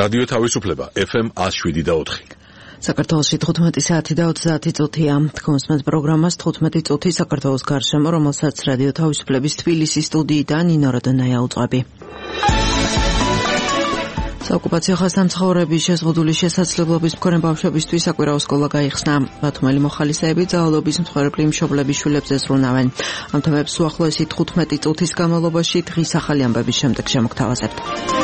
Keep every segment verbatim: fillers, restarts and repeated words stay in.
რადიო თავისუფლება ეფ ემ one oh seven და four. საქართველოში თხუთმეტი საათი და ოცდაათი წუთია. თქვენს პროგრამას თხუთმეტი წუთი საქართველოს გარშემო, რომელსაც რადიო თავისუფლების თბილისის სტუდიიდან ნინო როდონაია უწყები. საოკუპაციო ხაზთან მცხოვრების შეზღუდული შესაძლებლობის მქონე ბავშვებისთვის საკვირაო სკოლა გაიხსნა. ბათუმელი მოხალისეები ძალადობის მსხვერპლი მშობლების შვილებზე ზრუნავენ. ამ თემებს უახლოესი თხუთმეტი წუთის განმავლობაში დღის ახალი ამბების შემდეგ შემოგთავაზებთ.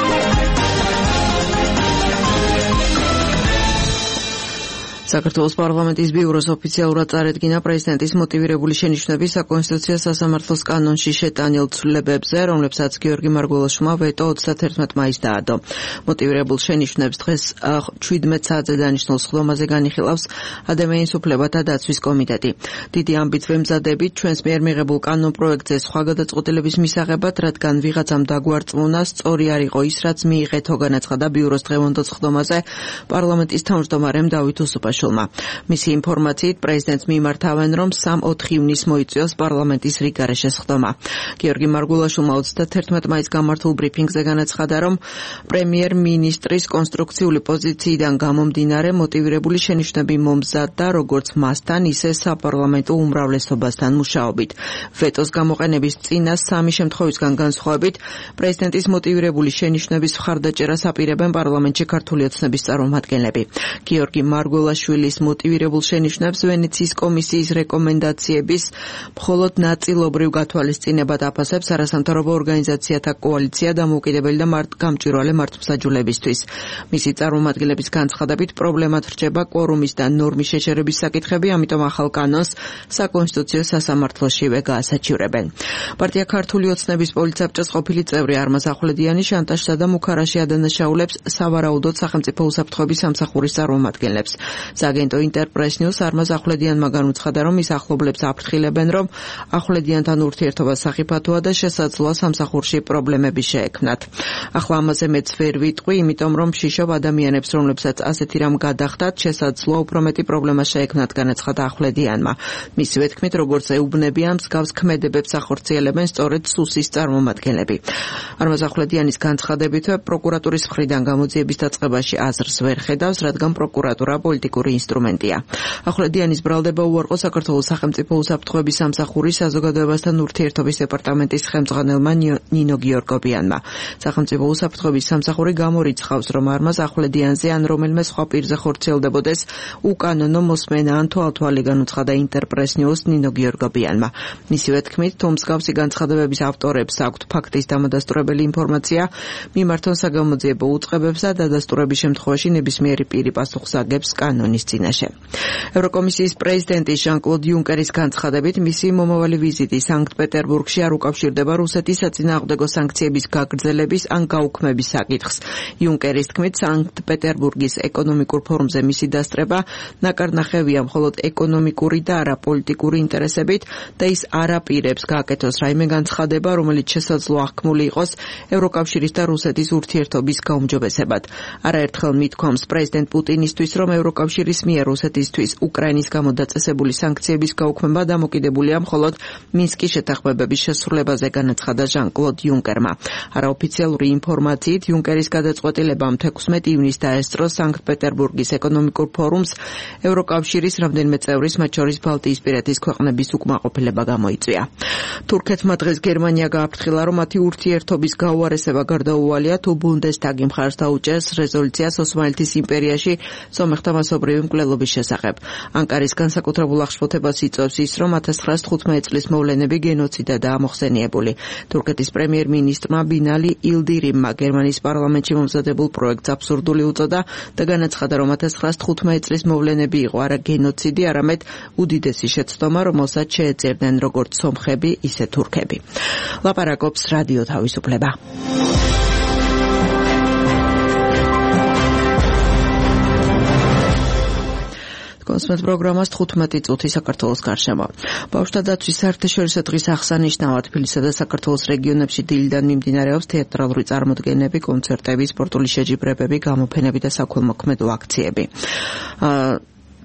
საქართველოს პარლამენტის ბიუროს ოფიციალურად წარედგინა პრეზიდენტის მოტივირებული შენიშვნები საკონსტიტუციო სასამართლოს კანონში შეტანილ ცვლილებებზე, რომლებსაც გიორგი მარგველაშვილმა ვეტო ოცდაათერთმეტ მაისს დაადო. მოტივირებულ შენიშვნებს დღეს შვიდმეტ საათზე დანიშნულ სხდომაზე განიხილავს ადამიანის უფლებათა დაცვის კომიტეტი. დიდი ამბით ვემზადებით ჩვენს მიერ მიღებულ კანონ პროექტზე სხვა გადაწყვეტილების მისაღებად, რადგან ვიღაცამ დაგვარწმუნა, სწორი არ იყო ის, რაც მიიღეთო, განაცხადა ბიუროს დღევანდელ სხდომაზე პარლამენტის თავმჯდომარემ დავით უსუპაშვილმა. მისი ინფორმაციით პრეზიდენტს მიმართავენ, რომ სამი-ოთხი ივნისს მოიწვიოს პარლამენტის რიგგარეშე სხდომა. გიორგი მარგველაშვილმა ოცდაათერთმეტ მაისს გამართულ ბრიფინგზე განაცხადა, რომ პრემიერ-მინისტრის კონსტრუქციული პოზიციიდან გამომდინარე მოტივირებული შენიშვნები მომზადდა როგორც მასთან, ისე საპარლამენტო უმრავლესობასთან მუშაობით. ვეტოს გამოყენების წინა სამი შემთხვევისგან განსხვავებით, პრეზიდენტის მოტივირებული შენიშვნების მხარდაჭერას აპირებენ პარლამენტში ქართული ოცნების წარმომადგენლები. გიორგი მარგველაშვილის მოტივირებულ შენიშვნებს ვენეციის კომისიის რეკომენდაციების მხოლოდ ნაწილობრივ გათვალისწინებად აფასებს არასამთავრობო ორგანიზაციათა კოალიცია დამოუკიდებელი და გამჭვირვალე მართლმსაჯულებისთვის. მისი წარმომადგენლების განცხადებით, პრობლემად რჩება კვორუმის და ნორმის შეჩერების საკითხები, ამიტომ ახალ კანონს საკონსტიტუციო სასამართლოშივე გაასაჩივრებენ. პარტია ქართული ოცნების პოლიტსაბჭოს ყოფილი წევრი არმაზ ახვლედიანი შანტაჟსა და მუქარაში ადანაშაულებს სავარაუდოდ სახელმწიფო უსაფრთხოების სამსახურის წარმომადგენლებს. სააგენტო ინტერპრეს ნიუს არმაზ ახვლედიანმა განუცხადა, რომ ის ახლობლებს აფრთხილებენ, რომ ახვლედიანთან ურთიერთობა სახიფათოა და შესაძლოა სამსახურში პრობლემები შეექმნათ. ახლა ამაზე მეც ვერ ვიტყვი, იმიტომ რომ შიშობ ადამიანებს, რომლებსაც ასეთი რამ გადახდათ, შესაძლოა უფრო მეტი პრობლემა შეექმნათ, განაცხადა ახვლედიანმა. მისივე თქმით, როგორც ეუბნებიან, მსგავს ქმედებებს ახორციელებენ სწორედ სუსის წარმომადგენლები. არმაზ ახვლედიანის განცხადებითვე პროკურატურის მხრიდან გამოძიების დაწყებაში აზრს ვერ ხედავს, რადგან პროკურატურა პოლიტიკური ინსტრუმენტია. ახვლედიანის ბრალდება უარყო საქართველოს სახელმწიფო უსაფრთხოების სამსახურის საზოგადოებასთან ურთიერთობის დეპარტამენტის ხელმძღვანელმა ნინო გიორგობიანმა. სახელმწიფო უსაფრთხოების სამსახური გამორიცხავს, რომ არმაზ ახვლედიანზე ან რომელიმე სხვა პირზე ხორციელდებოდეს უკანონო მოსმენა ან თვალთვალი, განუცხადა ინტერპრეს ნიუს ნინო გიორგობიანმა. მისივე თქმით, თუ მსგავსი განცხადებების ავტორებს აქვთ ფაქტის დამადასტურებელი ინფორმაცია, მიმართონ საგამოძიებო უწყებებს და დადასტურების შემთხვევაში ნებისმიერი პირი პასუხს აგებს კანონის წინაშე. ევროკომისიის პრეზიდენტის ჟან-კლოდ იუნკერის განცხადებით, მისი მომავალი ვიზიტი სანქტ-პეტერბურგში არ უკავშირდება რუსეთის საწინააღმდეგო სანქციების გაგრძელების ან გაუქმების საკითხს. იუნკერის თქმით, სანქტ-პეტერბურგის ეკონომიკურ ფორუმზე მისი დასწრება ნაკარნახევია მხოლოდ ეკონომიკური და არა პოლიტიკური ინტერესებით და ის არ აპირებს გააკეთოს რაიმე განცხადება, რომელიც შესაძლოა აღქმული იყოს ევროკავშირის და რუსეთის ურთიერთობის გაუმჯობესებად. არაერთხელ მithქვამს პრეზიდენტ პუტინისთვის, რომ ევროკავშირის მიერ რუსეთისთვის უკრაინის გამო დაწესებული სანქციების გაუქმება დამოკიდებულია მხოლოდ მინსკის შეთანხმებების შესრულებაზე, განაცხადა ჟან-კლოდ იუნკერმა. არაოფიციალური ინფორმაციით, იუნკერის გადაწყვეტილებამ თექვსმეტ ივნისს დაესწრო სანქტ-პეტერბურგის ეკონომიკურ ფორუმს ევროკავშირის რამდენიმე წევრის, მათ შორის ბალტიისპირეთის ქვეყნების უკმაყოფილება გამოიწვია. თურქეთმა დღეს გერმანია გააფრთხილა, რომ მათი ურთიერთობის გაუარესება გარდაუვალია, თუ ბუნდესტაგი მხარს დაუჭერს რეზოლუციას ოსმალეთის იმპერიაში სომეხთა მასობრივი მკვლელობის შესახებ. ანკარის განსაკუთრებულ აღშფოთებას იწვევს ის, რომ ათას ცხრაასი თხუთმეტი წლის მოვლენები გენოციდადაა მოხსენიებული. თურქეთის პრემიერ-მინისტრმა ბინალი ილდირიმმა გერმანიის პარლამენტში მომზადებულ პროექტს აბსურდული უწოდა და განაცხადა, რომ ათას ცხრაასი თხუთმეტი წლის მოვლენები იყო არა გენოციდი, არამედ უდიდესი შეცდომა, რომელსაც შეეწირნენ როგორც სომხები, ისე თურქები. ლაპარაკობს რადიო თავისუფლება. კონსმეთ პროგრამას თხუთმეტი წუთი საქართველოს გარშემო. ბავშვთა დაცვის საერთაშორისო დღის აღსანიშნავად თბილისსა და საქართველოს რეგიონებში დილიდან მიმდინარეობს თეატრალური წარმოდგენები, კონცერტები, სპორტული შეჯიბრებები, გამოფენები და საქველმოქმედო აქციები.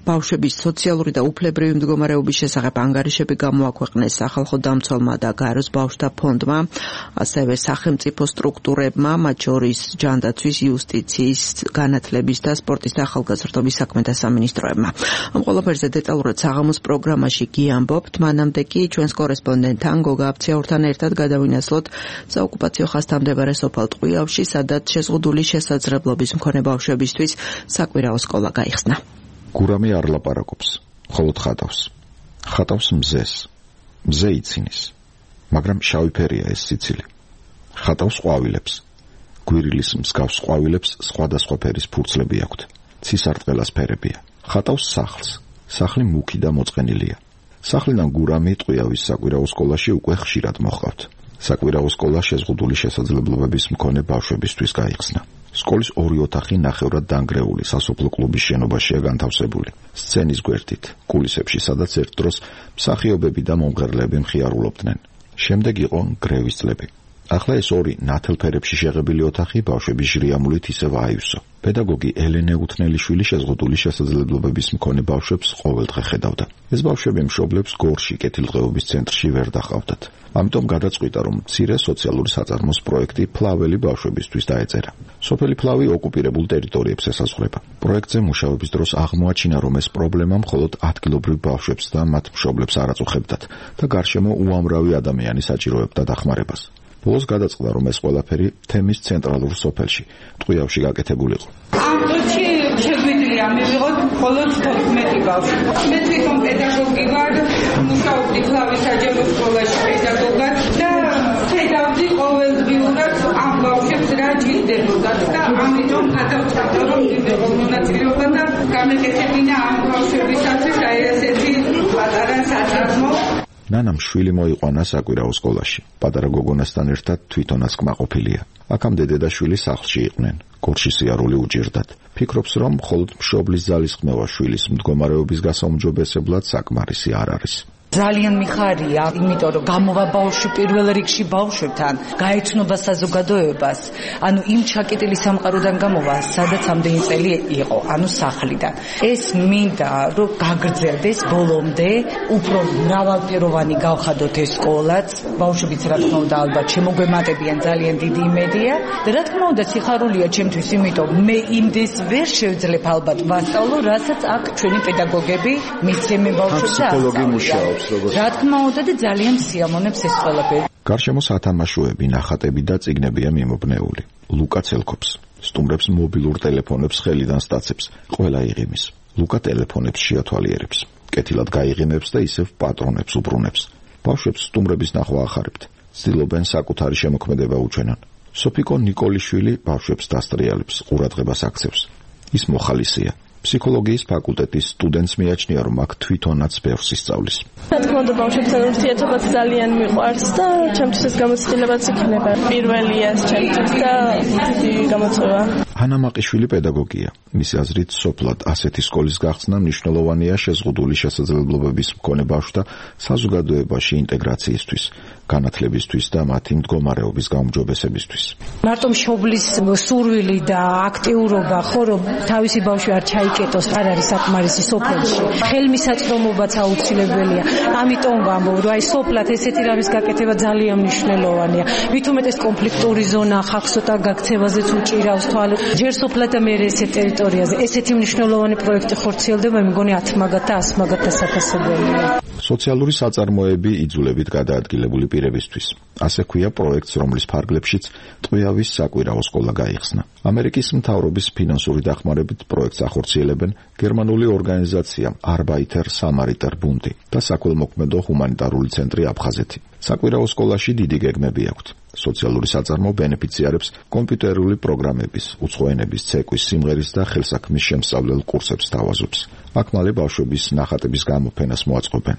ბავშვების სოციალური და უფლებრივი მდგომარეობის შესახებ ანგარიშები გამოაქვეყნეს სახალხო დამცველმა და გაეროს ბავშვთა ფონდმა, ასევე სახელმწიფო სტრუქტურებმა, მათ შორის ჯანდაცვის, იუსტიციის, განათლების და სპორტის და ახალგაზრდობის საქმეთა სამინისტროებმა. ამ ყველაფერზე დეტალურად საღამოს პროგრამაში გიამბობთ, მანამდე კი ჩვენს კორესპონდენტთან გოგა აფციაურთან ერთად გადავინაცვლოთ საოკუპაციო ხასთამდებარე სოფელ ტყვიავში, სადაც შეზღუდული შესაძლებლობის მქონე ბავშვებისთვის საკვირაო სკოლა გაიხსნა. გურამი არ ლაპარაკობს, მხოლოდ ხატავს. ხატავს მზეს. მზე იცინის. მაგრამ შავი ფერია ეს სიცილი. ხატავს ყვავილებს. გვირილის მსგავს ყვავილებს სხვადასხვა ფერის ფურცლები აქვთ. ცისარტყელას ფერებია. ხატავს სახლს. სახლი მუქი და მოწყენილია. სახლიდან გურამი ტყვიავის საკვირაო სკოლაში უკვე ხშირად მოჰყავთ. საკვირაო სკოლა შეზღუდული შესაძლებლობების მქონე ბავშვებისთვის გაიხსნა. სკოლის ორი ოთახი ნახევრად დანგრეული სასოფლო კლუბის შენობაშია განთავსებული. სცენის გვერდით, კულისებში, სადაც ერთ დროს მსახიობები და მომღერლები მხიარულობდნენ. შემდეგ იყო გრევის წლები. ახლა ეს ორი ნათელფერებში შეღებილი ოთახი ბავშვების ჟრიამულით ისევ აივსო. პედაგოგი ელენე უთნელიშვილი შეზღუდული შესაძლებლობების მქონე ბავშვებს ყოველდღე ხედავდა. ეს ბავშვები მშობლებს გორში კეთილდღეობის ცენტრში ვერ დახავდათ. ამიტომ გადაწყვიტა, რომ მცირე სოციალური საწარმოს პროექტი ფლაველი ბავშვებისთვის დაეწერა. სოფელი ფლავი ოკუპირებულ ტერიტორიებს ესაზღვრება. პროექტზე მუშაობის დროს აღმოაჩინა, რომ ეს პრობლემა მხოლოდ ადგილობრივ ბავშვებს და მათ მშობლებს არ აწუხებდათ და გარშემო უამრავი ადამიანი საჭიროებდა დახმარებას. ბოლოს გადაწყდა, რომ ეს ყველაფერი თემის ცენტრალურ სოფელში, ტყვიავში გაკეთებულიყო. ამ წუთში შეგვიძლია მივიღოთ მხოლოდ თოთხმეტი ბავშვი. მე თვითონ პედაგოგი ვარ, მუშაობდი ფლავის საჯარო სკოლაში პედაგოგად და ხედავდი ყოველდღიურად ამ ბავშვებს რა ჭირდებოდათ და ამიტომ გადავწყვიტე, რომ მივიღო მონაწილეობა და გამეკეთებინა ამ ბავშვებისათვის აი ესეთი პატარა საწარმო. ნანამ შვილი მოიყვანა საკვირაო სკოლაში. პატარა გოგონასთან ერთად თვითონაც კმაყოფილია. აქამდე დედაშვილი სახლში იყვნენ. გორში სიარული უჭირდათ. ფიქრობს, რომ მხოლოდ მშობლის ძალისხმევა შვილის მდგომარეობის გასაუმჯობესებლად საკმარისი არ არის. ძალიან მიხარია, იმიტომ რომ გამოვა ბავშვი პირველ რიგში ბავშვებთან, გაეცნობა საზოგადოებას, ანუ იმ ჩაკეტილი სამყაროდან გამოვა, სადაც ამდენი წელი იყო, ანუ სახლიდან. ეს მინდა, რომ გაგრძელდეს ბოლომდე, უფრო მრავალფეროვანი გავხადოთ ეს სკოლაც, ბავშვებიც რა თქმა უნდა ალბათ შემოგვემატებიან, ძალიან დიდი იმედია და რა თქმა უნდა სიხარულია ჩემთვის, იმიტომ მე იმდეს ვერ შევძლებ ალბათ ვასწავლო, რასაც აქ ჩვენი პედაგოგები მისცემენ ბავშვებს და ფსიქოლოგი რა თქმა უნდა და ძალიან სიამოვნებს ეს ყველაფერი. გარშემო სათამაშოები, ნახატები და წიგნებია მიმობნეული. ლუკა ცელქობს, სტუმრებს მობილურ ტელეფონებს ხელიდან სტაცებს, ყველა იღიმის. ლუკა ტელეფონებს შეათვალიერებს, კეთილად გაიღიმებს და ისევ პატრონებს უბრუნებს. ბავშვებს სტუმრების ნახვა ახარებთ, ცდილობენ საკუთარი შემოქმედება უჩვენონ. სოფიკო ნიკოლიშვილი ბავშვებს დასტრიალებს, ყურადღებას აქცევს. ის მოხალისეა. ფსიქოლოგიის ფაკულტეტის სტუდენტს მიაჩნია, რომ აქ თვითონაც ბევრს ისწავლის. რა თქმა უნდა, ბავშვებთან ურთიერთობა ძალიან მიყვარს და ჩემთვის ეს გამოცდილებაც იქნება. პირველია ეს ჩემთვის და დიდი გამოწვევა. ჰანა მაყიშვილი პედაგოგია. მისი აზრით, სოფლად ასეთი სკოლის გახსნა მნიშვნელოვანია შეზღუდული შესაძლებლობების მქონე ბავშვთა საზოგადოებაში ინტეგრაციისთვის, განათლებისთვის და მათი მდგომარეობის გაუმჯობესებისთვის. მარტო მშობლის სურვილი და აქტიურობა, ხო რომ თავისი ბავშვი არ ჩაიკეტოს, არ არის საკმარისი სოფელში. ხელმისაწვდომობაც აუცილებელია. ამიტომ ვამბობ, რომ აი სოფლად ესეთი რამის გაკეთება ძალიან მნიშვნელოვანია. მით უმეტეს კონფლიქტური ზონა ხახსოტა გაქცევაზეც უჭირავს თვალს. ჯერ სოფლად და მერე ესეთ ტერიტორიაზე ესეთი მნიშვნელოვანი პროექტი ხორციელდება, მე მგონი ათ მაგათ და ას მაგათ დასაფასებელია. სოციალური საწარმოები იძულებით გადაადგილებული პირებისთვის. ასე ქვია პროექტს, რომლის ფარგლებშიც ტყვიავის საკვირაო სკოლა გაიხსნა. ამერიკის მთავრობის ფინანსური დახმარებით პროექტს ახორციელებენ გერმანული ორგანიზაცია Arbeiter Samariter Bund და საქველმოქმედო ჰუმანიტარული ცენტრი აფხაზეთი. საკვირაო სკოლაში დიდი გეგმები აქვთ. სოციალური საწარმო ბენეფიციარებს კომპიუტერული პროგრამების, უცხოენების, ცეკვის, სიმღერის და ხელსაქმის შემსწავლელ კურსებს თავაზობს. აქ მალე ბავშვების ნახატების გამოფენას მოაწყობენ.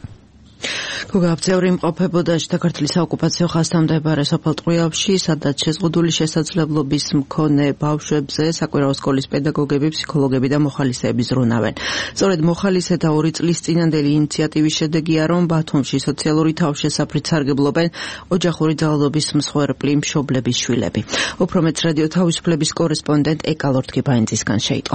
გოგაბწევრი იმყოფებოდა საქართველოს საოკუპაციო ხასთამდებარე სოფელ ტყვიავში, სადაც შეზღუდული შესაძლებლობის მქონე ბავშვებზე საკვირაო სკოლის პედაგოგები, ფსიქოლოგები და მოხალისეები ზრუნავენ. სწორედ მოხალისეთა ორი წლის წინანდელი ინიციატივის შედეგია, რომ ბათუმში სოციალური თავშესაფრით სარგებლობენ ოჯახური ძალადობის მსხვერპლი მშობლების შვილები. უფრო მეტს რადიო თავისუფლების კორესპონდენტ ეკალორთქი ბაინძისგან შეიტყობთ.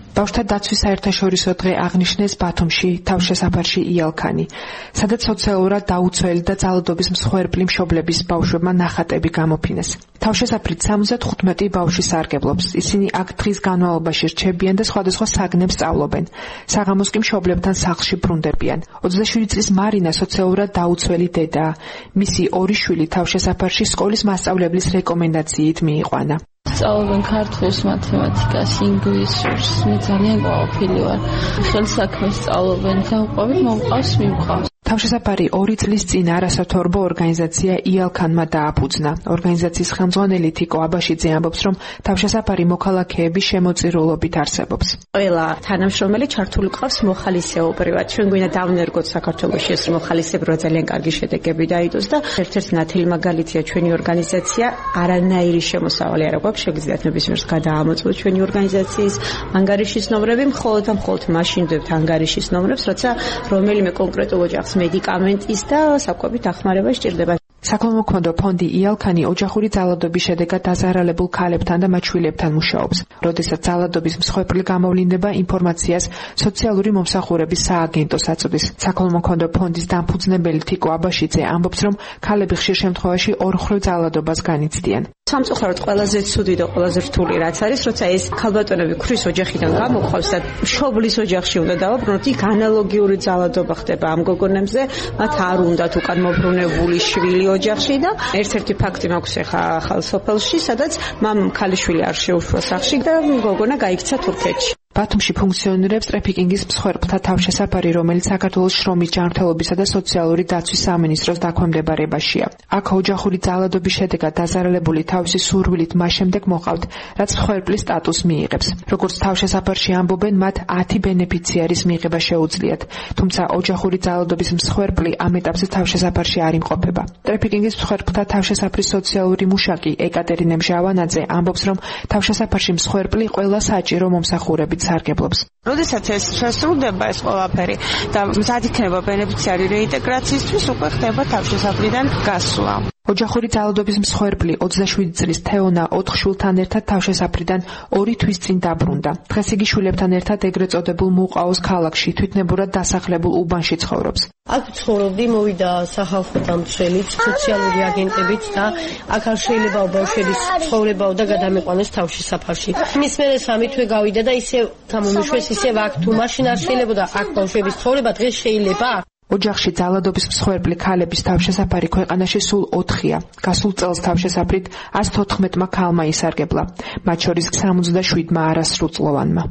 ბავშვთა დაცვის საერთაშორისო დღე აღნიშნეს ბათუმში, თავშესაფარში იალქანი, სადაც სოციალურად დაუცველი და ძალადობის მსხვერპლი მშობლების ბავშვებმა ნახატები გამოფინეს. თავშესაფრით სამოცდათხუთმეტი ბავშვი სარგებლობს. ისინი აქ დღის განმავლობაში რჩებიან და სხვადასხვა საგნებს სწავლობენ. საღამოს კი მშობლებთან სახლში ბრუნდებიან. ოცდაშვიდი წლის მარინა სოციალურად დაუცველი დედაა. მისი ორი შვილი თავშესაფარში სკოლის მასწავლებლის რეკომენდაციით მიიყვანა. სწავლობენ ქართულს, მათემატიკას, ინგლისურს, მე ძალიან ყოველფილი ვარ. ხელსაქმეს სწავლობენ, გავყვებით, მომყავს, მიმყავს. თავშესაფარი ორი წლის წინ არასათორბო ორგანიზაცია იალქანმა დააფუძნა. ორგანიზაციის ხელმძღვანელი თიკო აბაშიძე ამბობს, რომ თავშესაფარი მოქალაქეების შემოწირულობით არსებობს. ყველა თანამშრომელი ჩართული ყავს მოხალისეობრივად. ჩვენ გვინდა დავნერგოთ საქართველოში ეს მოხალისებრობა ძალიან კარგი შედეგები დაიდოს და ერთ-ერთი ნათელი მაგალითია ჩვენი ორგანიზაცია. არანაირი შემოსავალი არ აქვს, შეგიძლიათ ნებისმიერს გადაამოწმოთ ჩვენი ორგანიზაციის ანგარიშის ნომრები, მხოლოდ და მხოლოდ მაშინ დებთ ანგარიშის ნომრებს, როცა რომელიმე კონკრეტულ ოჯახს მედიკამენტის და საკვები დახმარება სჭირდება. საქველმოქმედო ფონდი იალქანი ოჯახური ძალადობის შედეგად დაზარალებულ ქალებთან და მათ შვილებთან მუშაობს. როდესაც ძალადობის მსხვერპლი გამოვლინდება, ინფორმაციას სოციალური მომსახურების სააგენტოს აწვდის. საქველმოქმედო ფონდის დამფუძნებელი თიკო აბაშიძე ამბობს, რომ ქალები ხშირ შემთხვევაში ორხრივ ძალადობას განიცდიან. სამწუხაროდ ყველაზე ცუდი და ყველაზე რთული რაც არის, როცა ეს ქალბატონები ქრის ოჯახიდან გამოყვავს და მშობლის ოჯახში უნდა დავაბრუნოთ, იქ ანალოგიური ძალადობა ხდება ამ გოგონებზე, მათ არ უნდათ უკან მობრუნებული შვილი ოჯახში და ერთ-ერთი ფაქტი მაქვს ახლა ახალ სოფელში, სადაც მამამ ქალიშვილი არ შეუშვა სახლში და გოგონა გაიქცა თურქეთში. ბათუმში ფუნქციონირებს ტრაფიკინგის მსხვერპლთა თავშესაფარი, რომელიც საქართველოს შრომის ჯანმრთელობისა და სოციალური დაცვის სამინისტროს დაქვემდებარებაშია. აქ ოჯახური ძალადობის შედეგად დაზარალებული თავისი სურვილით მას შემდეგ მოყავთ, რაც მსხვერპლის სტატუსს მიიღებს. როგორც თავშესაფარში ამბობენ, მათ ათი ბენეფიციარის მიღება შეუძლიათ, თუმცა ოჯახური ძალადობის მსხვერპლი ამ ეტაპზე თავშესაფარში არ იმყოფება. ტრაფიკინგის მსხვერპლთა თავშესაფრის სოციალური მუშაკი ეკატერინე მჟავანაძე ამბობს, რომ თავშესაფარში მსხვერპლი ყველა საჭირო მომსახურებით სარგებლობს. როდესაც ეს შესრულდება ეს ყველაფერი და მზად იქნება ბენეფიციარი რეინტეგრაციისთვის, უკვე ხდება თავშესაფრიდან გასვლა. ოჯახური ძალადობის მსხვერპლი ოცდაშვიდი წლის თეონა ოთხ შვილთან ერთად თავშესაფრიდან ორი თვის წინ დაბრუნდა. დღეს იგი შვილებთან ერთად ეგრეთ წოდებულ მუყაოს ქალაქში თვითნებურად დასახლებულ უბანში ცხოვრობს. აქ ცხოვრობდი, მოვიდა სახალხო დამცველიც, სოციალური აგენტებიც და აქ არ შეიძლება ბავშვების ცხოვრებაო და გადამეყვანეს თავშესაფარში. მის მერე სამი თვე გავიდა და ისევ გამომიშვეს, ისევ აქ თუ მაშინ არ შეიძლებოდა აქ ბავშვების ცხოვრება, დღეს შეიძლება? ოჯახში ძალადობის მსხვერპლი ქალების თავშესაფარი ქვეყანაში სულ ოთხია. გასულ წელს თავშესაფრით ას თოთხმეტმა ქალმა ისარგებლა, მათ შორის სამოცდაშვიდმა არასრულწლოვანმა.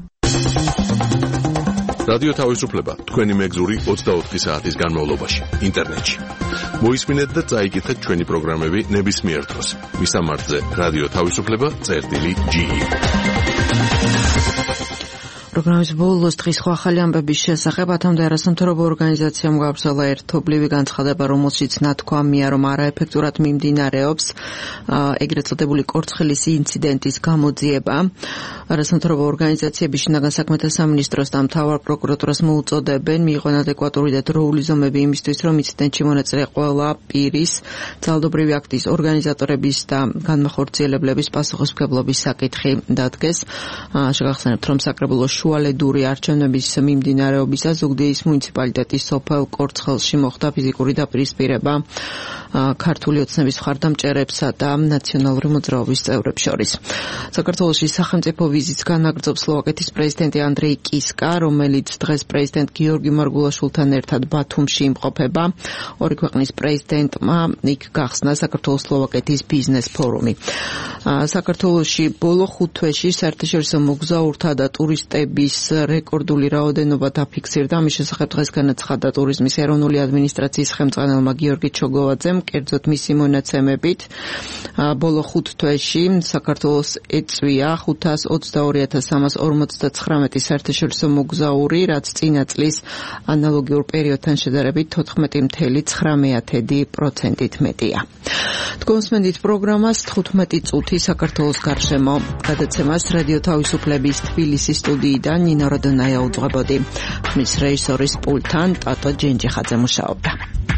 რადიო თავისუფლება თქვენი მეგზური ოცდაოთხი საათის განმავლობაში ინტერნეტში. მოისმინეთ და წაიკითხეთ ჩვენი პროგრამები ნებისმიერ დროს. მისამართზე რადიო თავისუფლება წერტილი ჯი. პროგრამის ბოლოს დღის სხვა ახალი ამბების შესახებ ათამდე არასამთავრობო ორგანიზაციამ გავრცელა ერთობლივი განცხადება, რომელშიც ნათქვამია, რომ არაეფექტურად მიმდინარეობს ეგრეთ წოდებული კორცხელის ინციდენტის გამოძიება. არასამთავრობო ორგანიზაციები შინაგან საქმეთა სამინისტროს და მთავარ პროკურატურას მოუწოდებენ მიიღონ ადეკვატური და დროული ზომები იმისთვის, რომ ინციდენტში მონაწილე ყველა პირის, ძალადობრივი აქტის ორგანიზატორების და განმახორციელებლების პასუხისმგებლობის საკითხი დადგეს. შეგახსენებთ, რომ საკრებულო შუალედური არჩევნების მიმდინარეობისას ზუგდიდის მუნიციპალიტეტის სოფელ კორცხელში მოხდა ფიზიკური დაპირისპირება ქართული ოცნების მხარდამჭერებსა და ნაციონალური მოძრაობის წევრებს შორის. საქართველოში სახელმწიფო ვიზიტს განაგრძობს სლოვაკეთის პრეზიდენტი ანდრეი კისკა, რომელიც დღეს პრეზიდენტ გიორგი მარგულაშვილთან ერთად ბათუმში იმყოფება. ორი ქვეყნის პრეზიდენტმა იქ გახსნა საქართველოს-სლოვაკეთის ბიზნეს ფორუმი. საქართველოში ბოლო ხუთ თვეში საერთაშორისო მოგზაურთა და ტურისტების რეკორდული რაოდენობა დაფიქსირდა. ამის შესახებ დღეს განაცხადა ტურიზმის ეროვნული ადმინისტრაციის ხელმძღვანელმა გიორგი ჩოგოვაძემ, კერძოდ მისი მონაცემებით ბოლო ხუთ თვეში საქართველოს ეწვია ხუთას ოცდაორი ათას სამას ორმოცდაცხრამეტი საერთაშორისო მოგზაური, რაც წინა წლის ანალოგიურ პერიოდთან შედარებით თოთხმეტი целых ცხრამეტ პროცენტით მეტია. თქვენსმენდით პროგრამას თხუთმეტი წუთი საქართველოს გარშემო. გადაცემას რადიო თავისუფლების თბილისის სტუდიიდან ნინო როდონაია უძღვებოდი. მის რეჟისორის პულტთან ტატო ჯენჯიხაძე მუშაობდა.